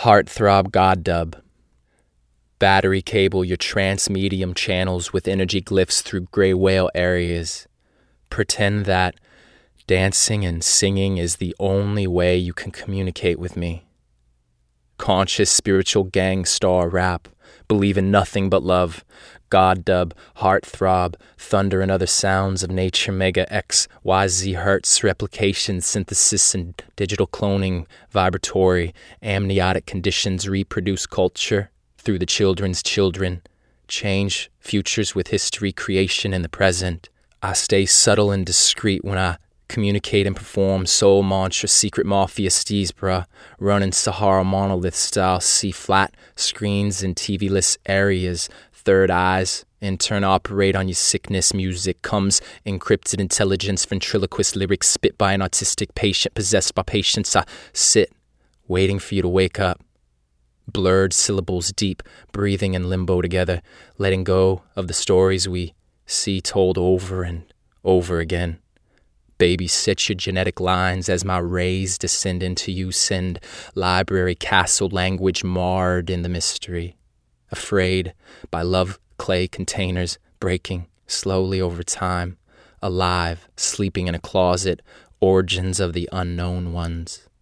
Heartthrob God Dub. Battery cable your trans-medium channels with energy glyphs through gray whale areas. Pretend that dancing and singing is the only way you can communicate with me. Conscious spiritual gang star rap. Believe in nothing but love. God Dub, heartthrob, thunder and other sounds of nature, mega X, YZ hertz, replication, synthesis and digital cloning, vibratory, amniotic conditions, reproduce culture through the children's children, change futures with history, creation in the present. I stay subtle and discreet when I communicate and perform soul mantra, secret mafia steez, bruh. Running Sahara monolith style, see flat screens in TV-less areas, third eyes, in turn operate on your sickness. Music comes encrypted intelligence, ventriloquist lyrics spit by an autistic patient possessed by patience. I sit, waiting for you to wake up. Blurred syllables deep, breathing in limbo together, letting go of the stories we see told over and over again. Babysit your genetic lines as my rays descend into you. Send library castle language marred in the mystery. Afraid by love clay containers breaking slowly over time. Alive, sleeping in a closet, origins of the unknown ones.